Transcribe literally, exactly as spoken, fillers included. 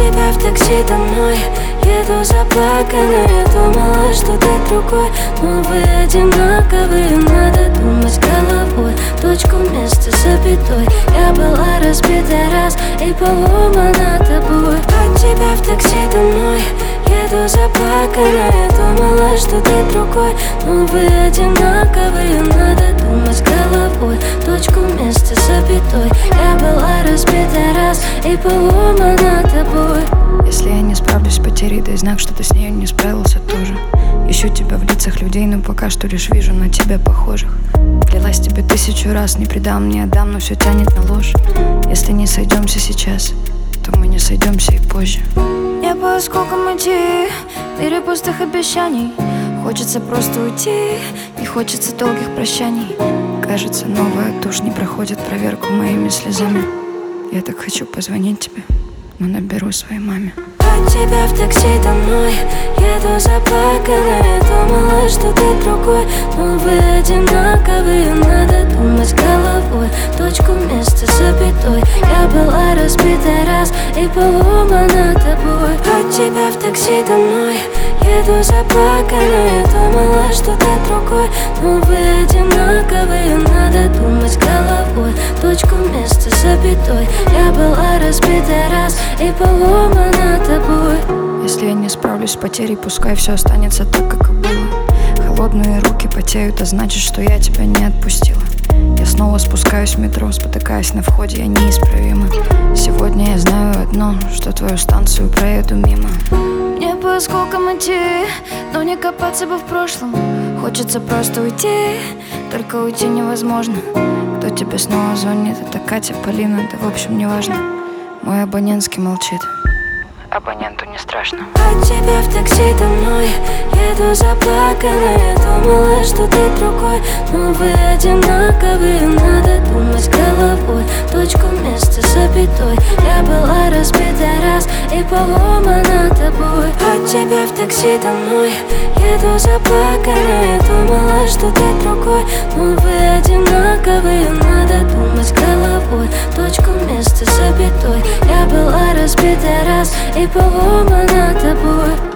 тебя в такси домой еду заплаканная. Думала, что ты другой, но вы одинаковые. Надо думать головой, точку вместо запятой. Я была разбита раз и поломана тобой. От тебя в такси домой еду заплаканная. Думала, что ты другой, но вы одинаковые. Надо думать головой, точку вместо запятой. Я была разбита раз и поломана тобой. Если я не справлюсь с потерей, дай знак, что ты с нею не справился тоже. Ищу тебя в лицах людей, но пока что лишь вижу на тебя похожих. Клялась тебе тысячу раз, не предам, не отдам, но все тянет на ложь. Если не сойдемся сейчас, то мы не сойдемся и позже. Я по осколкам идти, в мире пустых обещаний. Хочется просто уйти, не хочется долгих прощаний. Кажется, новая тушь не проходит проверку моими слезами. Я так хочу позвонить тебе, но наберу своей маме. От тебя в такси домой еду заплаканная. Думала, что ты другой, но вы одинаковые. Надо думать головой, точку вместо запятой. Я была разбита раз и поломана тобой. От тебя в такси домой еду заплаканная. Думала, что ты другой, но вы одинаковые. Надо думать головой, точку вместо запятой. Я была разбита раз и поломана тобой. Если я не справлюсь с потерей, пускай все останется так, как и было. Холодные руки потеют, а значит, что я тебя не отпустила. Я снова спускаюсь в метро, спотыкаясь на входе, я неисправима. Сегодня я знаю одно, что твою станцию проеду мимо. Мне по осколкам идти, но не копаться бы в прошлом. Хочется просто уйти, только уйти невозможно. Кто тебе снова звонит? Это Катя, Полина, да в общем не важно. Мой абонентский молчит. Абоненту не страшно. От тебя в такси домой еду заплаканная. Думала, что ты другой, но вы одинаковые. Надо думать головой, точку вместо запятой. Я была разбита раз и поломана тобой. От тебя в такси домой еду заплаканная. Думала, что ты другой, но вы одинаковые. Надо думать головой, точку вместо запятой. Я была разбита раз и поломана тобой.